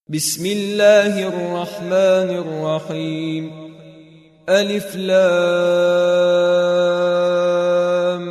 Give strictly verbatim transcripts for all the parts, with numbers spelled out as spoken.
بسم الله الرحمن الرحيم. ألف لام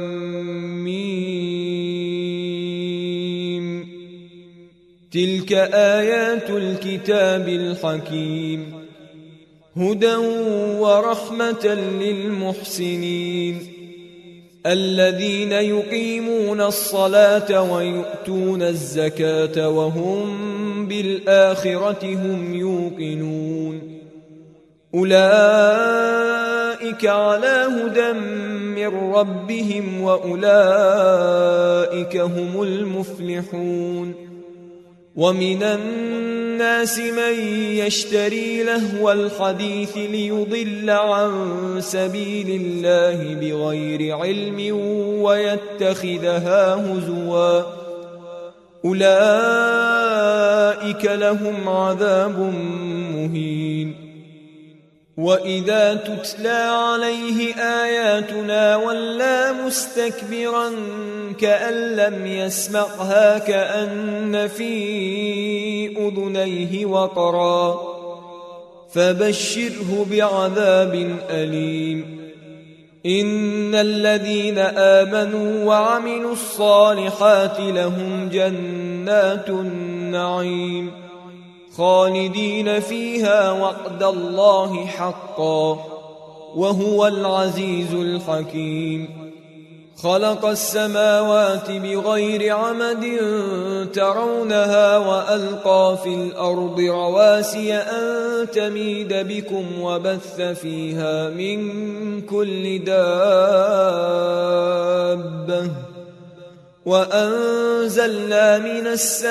ميم. تلك آيات الكتاب الحكيم، هدى ورحمة للمحسنين الذين يقيمون الصلاة ويؤتون الزكاة وهم بالآخرة هم يوقنون. أولئك على هدى من ربهم وأولئك هم المفلحون. ومن الناس من يشتري لهو الحديث ليضل عن سبيل الله بغير علم ويتخذها هزوا، أولئك لهم عذاب مهين. وإذا تتلى عليه آياتنا ولى مستكبرا كأن لم يسمعها كأن في أذنيه وقرا، فبشره بعذاب أليم. إن الذين آمنوا وعملوا الصالحات لهم جنات النعيم خالدين فيها وعد الله حقا وهو العزيز الحكيم. خلق السماوات بغير عمد ترونها وألقى في الأرض رواسي أن تميد بكم وبث فيها من كل دابة وأنزلنا من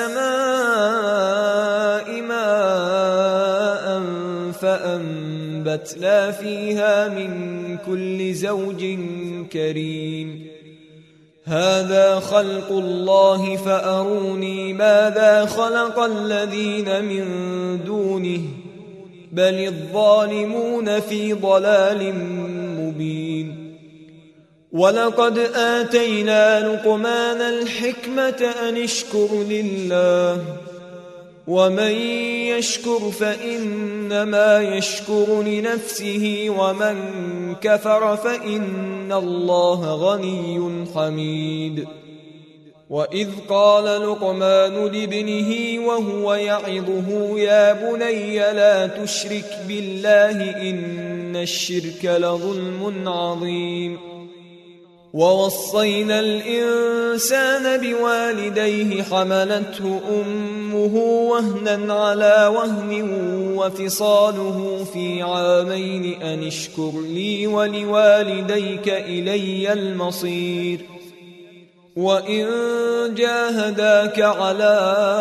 السماء ماء فأنبتنا فيها من كل زوج كريم. هذا خلق الله فأروني ماذا خلق الذين من دونه بل الظالمون في ضلال مبين. ولقد آتينا لقمان الحكمة أن اشكر لله ومن يشكر فإنما يشكر لنفسه ومن كفر فإن الله غني حميد. وإذ قال لقمان لابنه وهو يعظه يا بني لا تشرك بالله إن الشرك لظلم عظيم. ووصينا الإنسان بوالديه حملته أمه وهنا على وهن وفصاله في عامين أن اشكر لي ولوالديك إلي المصير. وإن جاهداك على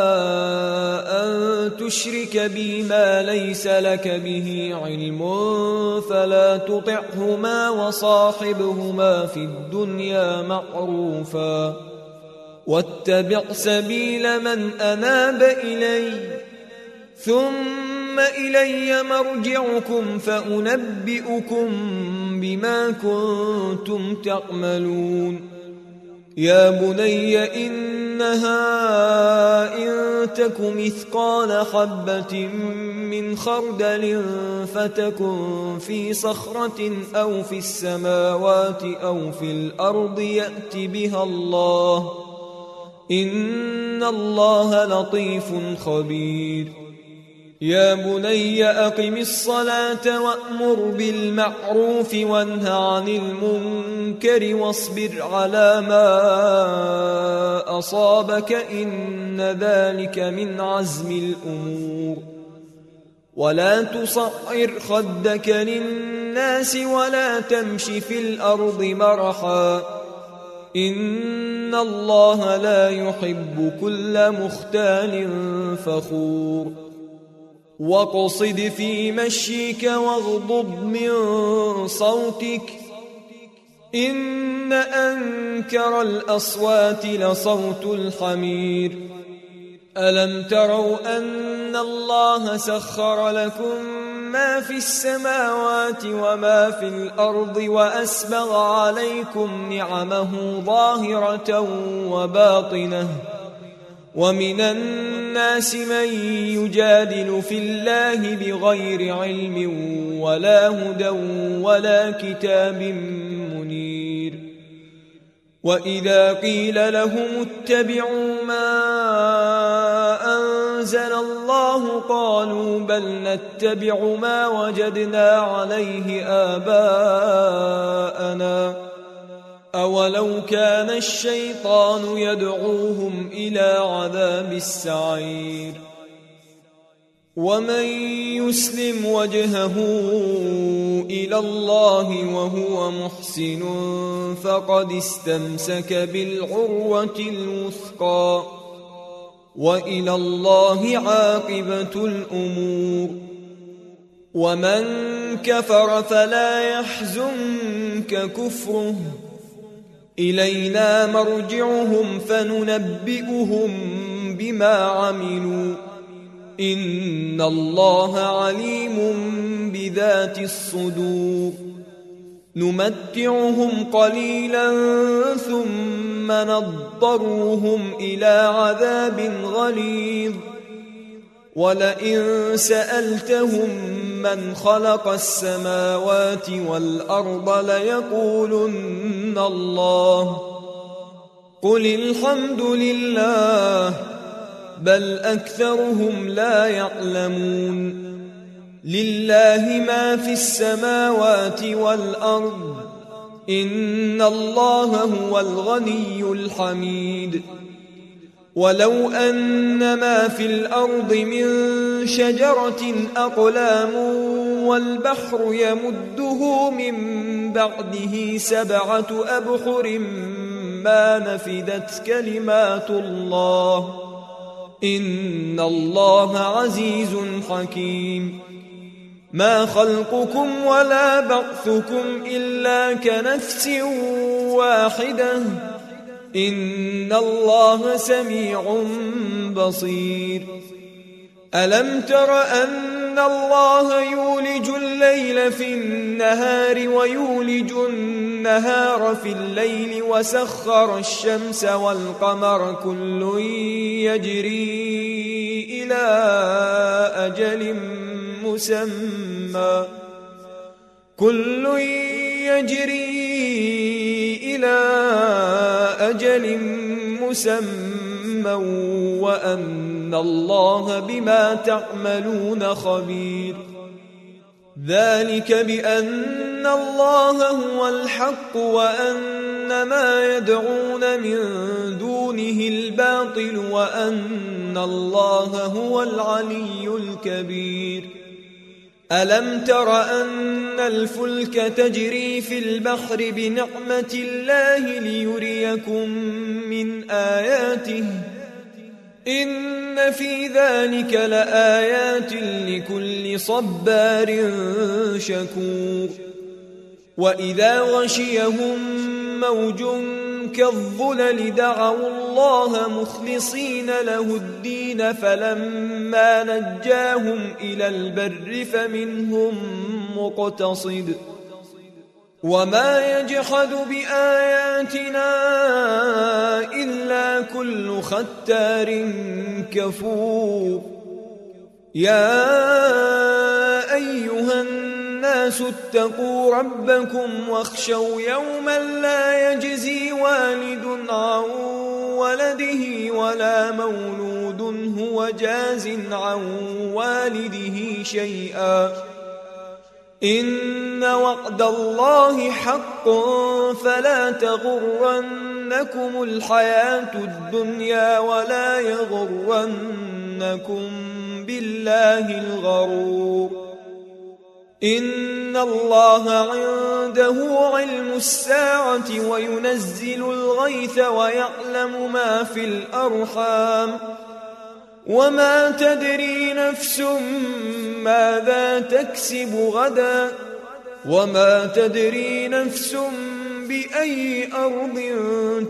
أن تشرك بي ما ليس لك به علم فلا تطعهما وصاحبهما في الدنيا معروفا واتبع سبيل من أناب إلي ثم إلي مرجعكم فأنبئكم بما كنتم تعملون. يا بني إنها إن تك مثقال حبة من خردل فتكن في صخرة أو في السماوات أو في الأرض يأت بها الله إن الله لطيف خبير. يا بني أقم الصلاة وأمر بالمعروف وانه عن المنكر واصبر على ما أصابك إن ذلك من عزم الأمور. ولا تصعر خدك للناس ولا تمش في الأرض مرحا إن الله لا يحب كل مختال فخور. واقصد في مشيك واغضض من صوتك إن أنكر الأصوات لصوت الحمير. ألم تروا أن الله سخر لكم ما في السماوات وما في الأرض وأسبغ عليكم نعمه ظاهرة وباطنة ومن الناس من يجادل في الله بغير علم ولا هدى ولا كتاب منير. وإذا قيل لهم اتبعوا ما أنزل الله قالوا بل نتبع ما وجدنا عليه آباءنا أولو كان الشيطان يدعوهم إلى عذاب السعير. ومن يسلم وجهه إلى الله وهو محسن فقد استمسك بالعروة الوثقى وإلى الله عاقبة الأمور. ومن كفر فلا يحزنك كفره إلينا مرجعهم فننبئهم بما عملوا إن الله عليم بذات الصدور. نمتعهم قليلا ثم نضطرهم إلى عذاب غليظ ولئن سألتهم من خلق السماوات والأرض ليقولن الله قل الحمد لله بل أكثرهم لا يعلمون. لله ما في السماوات والأرض إن الله هو الغني الحميد. ولو أن ما في الأرض من شجرة أقلام والبحر يمده من بعده سبعة أبحر ما نفدت كلمات الله إن الله عزيز حكيم. ما خلقكم ولا بعثكم إلا كنفس واحدة إن الله سميع بصير. ألم تر أن الله يولج الليل في النهار ويولج النهار في الليل وسخر الشمس والقمر كل يجري إلى أجل مسمى كل يجري إلى أجل مسمى وأن الله بما تعملون خبير. ذلك بأن الله هو الحق وأن ما يدعون من دونه الباطل وأن الله هو العلي الكبير. ألم تر أن الفلك تجري في البحر بنعمة الله ليريكم من آياته إن في ذلك لآيات لكل صبار شكور. وإذا غشيهم موج كالظلل دعوا الله مخلصين له الدين فلما نجاهم إلى البر فمنهم مقتصد وما يجحد بآياتنا إلا كل ختار كفور. يا أيها الناس اتقوا ربكم واخشوا يوما لا يجزي والد عن ولده ولا مولود هو جاز عن والده شيئا إن وعد الله حق فلا تغرنكم الحياة الدنيا ولا يغرنكم بالله الغرور. إن الله عنده علم الساعة وينزل الغيث ويعلم ما في الأرحام وما تدري نفس ماذا تكسب غدا وما تدري نفس بأي أرض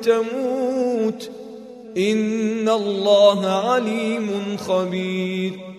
تموت إن الله عليم خبير.